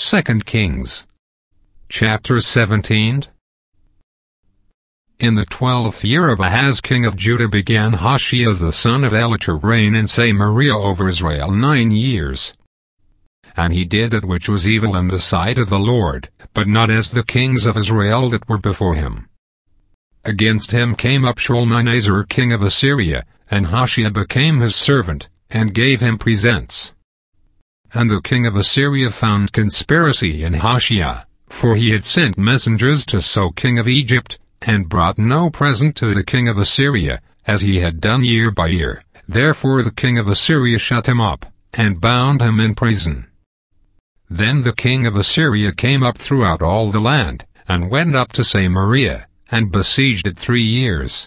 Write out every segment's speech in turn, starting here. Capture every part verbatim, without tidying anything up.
Second Kings. Chapter seventeen. In the twelfth year of Ahaz king of Judah began Hoshea the son of Elah to reign in Samaria over Israel nine years. And he did that which was evil in the sight of the Lord, but not as the kings of Israel that were before him. Against him came up Shalmaneser king of Assyria, and Hoshea became his servant, and gave him presents. And the king of Assyria found conspiracy in Hoshea, for he had sent messengers to So king of Egypt, and brought no present to the king of Assyria, as he had done year by year. Therefore the king of Assyria shut him up, and bound him in prison. Then the king of Assyria came up throughout all the land, and went up to Samaria, and besieged it three years.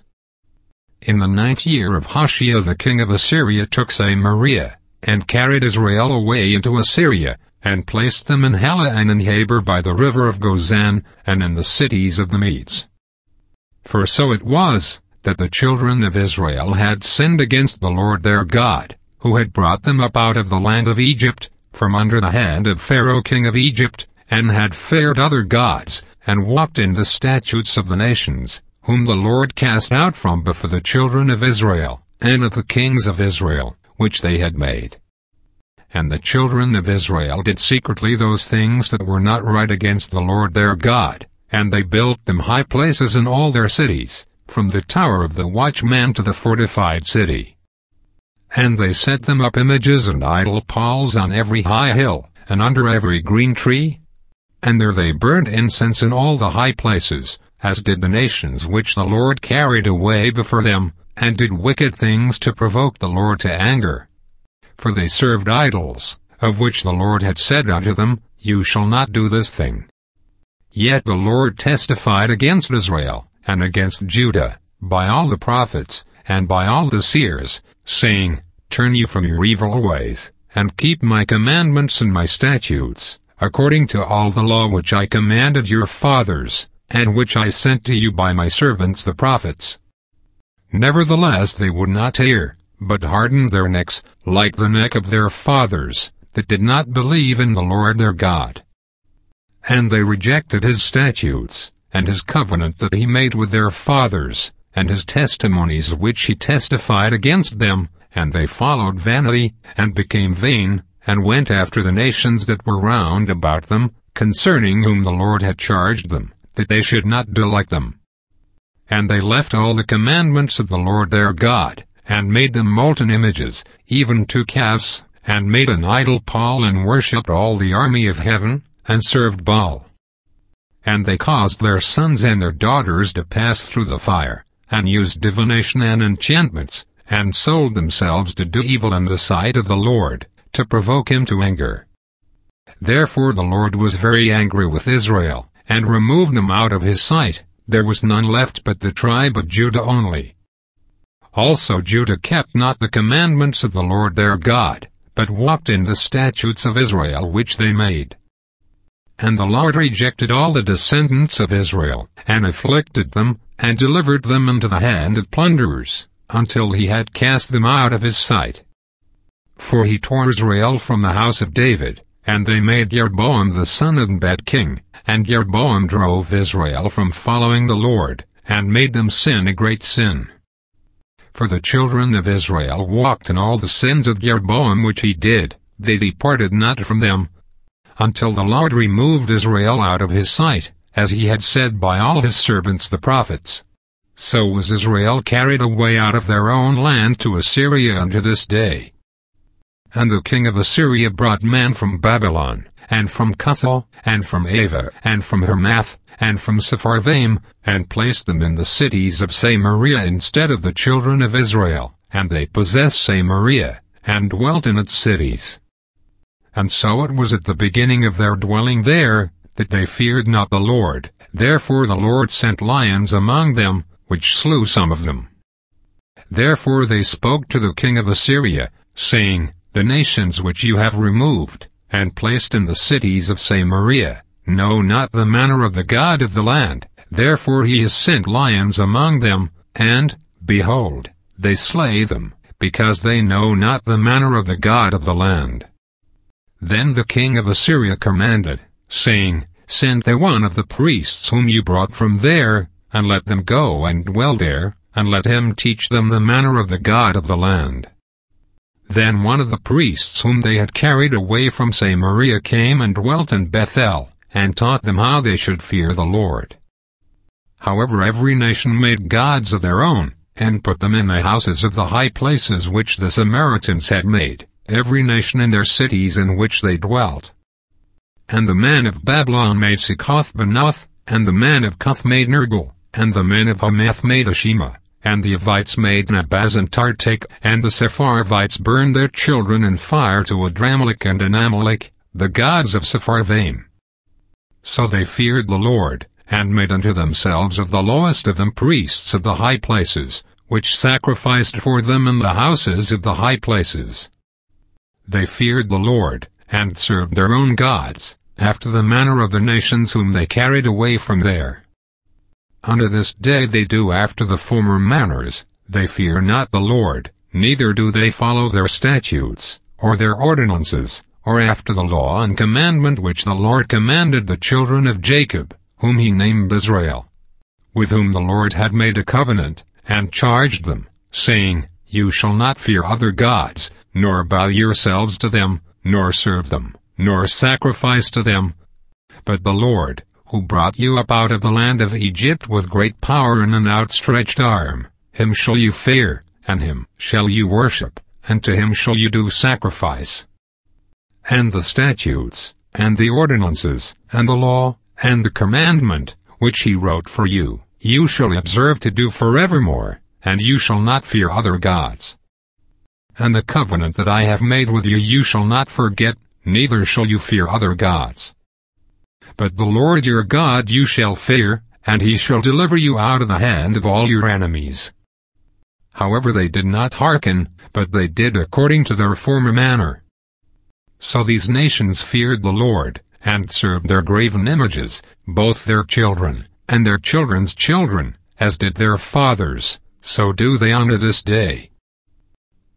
In the ninth year of Hoshea the king of Assyria took Samaria, and carried Israel away into Assyria, and placed them in Halah and in Habor by the river of Gozan, and in the cities of the Medes. For so it was, that the children of Israel had sinned against the Lord their God, who had brought them up out of the land of Egypt, from under the hand of Pharaoh king of Egypt, and had feared other gods, and walked in the statutes of the nations, whom the Lord cast out from before the children of Israel, and of the kings of Israel, which they had made. And the children of Israel did secretly those things that were not right against the Lord their God, and they built them high places in all their cities, from the tower of the watchman to the fortified city. And they set them up images and idol poles on every high hill, and under every green tree. And there they burned incense in all the high places, as did the nations which the Lord carried away before them, and did wicked things to provoke the Lord to anger. For they served idols, of which the Lord had said unto them, You shall not do this thing. Yet the Lord testified against Israel, and against Judah, by all the prophets, and by all the seers, saying, Turn you from your evil ways, and keep my commandments and my statutes, according to all the law which I commanded your fathers, and which I sent to you by my servants the prophets. Nevertheless they would not hear, but hardened their necks, like the neck of their fathers, that did not believe in the Lord their God. And they rejected his statutes, and his covenant that he made with their fathers, and his testimonies which he testified against them, and they followed vanity, and became vain, and went after the nations that were round about them, concerning whom the Lord had charged them, that they should not do like them. And they left all the commandments of the Lord their God, and made them molten images, even two calves, and made an idol pole, and worshipped all the army of heaven, and served Baal. And they caused their sons and their daughters to pass through the fire, and used divination and enchantments, and sold themselves to do evil in the sight of the Lord, to provoke him to anger. Therefore the Lord was very angry with Israel, and removed them out of his sight. There was none left but the tribe of Judah only. Also Judah kept not the commandments of the Lord their God, but walked in the statutes of Israel which they made. And the Lord rejected all the descendants of Israel, and afflicted them, and delivered them into the hand of plunderers, until he had cast them out of his sight. For he tore Israel from the house of David, and they made Jeroboam the son of Nebat king, and Jeroboam drove Israel from following the Lord, and made them sin a great sin. For the children of Israel walked in all the sins of Jeroboam which he did, they departed not from them, until the Lord removed Israel out of his sight, as he had said by all his servants the prophets. So was Israel carried away out of their own land to Assyria unto this day. And the king of Assyria brought men from Babylon, and from Cuthal, and from Ava, and from Hamath, and from Sepharvaim, and placed them in the cities of Samaria instead of the children of Israel, and they possessed Samaria, and dwelt in its cities. And so it was at the beginning of their dwelling there, that they feared not the Lord. Therefore the Lord sent lions among them, which slew some of them. Therefore they spoke to the king of Assyria, saying, The nations which you have removed, and placed in the cities of Samaria, know not the manner of the God of the land. Therefore he has sent lions among them, and, behold, they slay them, because they know not the manner of the God of the land. Then the king of Assyria commanded, saying, Send they one of the priests whom you brought from there, and let them go and dwell there, and let him teach them the manner of the God of the land. Then one of the priests whom they had carried away from Samaria came and dwelt in Bethel, and taught them how they should fear the Lord. However, every nation made gods of their own, and put them in the houses of the high places which the Samaritans had made, every nation in their cities in which they dwelt. And the men of Babylon made Succoth-Benoth, and the men of Cuth made Nergal, and the men of Hamath made Ashima, and the Avites made Nabaz and Tartak, and the Sepharvites burned their children in fire to Adramelech and Anamelech, the gods of Sepharvaim. So they feared the Lord, and made unto themselves of the lowest of them priests of the high places, which sacrificed for them in the houses of the high places. They feared the Lord, and served their own gods, after the manner of the nations whom they carried away from there. Unto this day they do after the former manners, they fear not the Lord, neither do they follow their statutes, or their ordinances, or after the law and commandment which the Lord commanded the children of Jacob, whom he named Israel, with whom the Lord had made a covenant, and charged them, saying, You shall not fear other gods, nor bow yourselves to them, nor serve them, nor sacrifice to them. But the Lord, who brought you up out of the land of Egypt with great power and an outstretched arm, him shall you fear, and him shall you worship, and to him shall you do sacrifice. And the statutes, and the ordinances, and the law, and the commandment, which he wrote for you, you shall observe to do forevermore, and you shall not fear other gods. And the covenant that I have made with you you shall not forget, neither shall you fear other gods. But the Lord your God you shall fear, and he shall deliver you out of the hand of all your enemies. However they did not hearken, but they did according to their former manner. So these nations feared the Lord, and served their graven images, both their children, and their children's children, as did their fathers, so do they unto this day.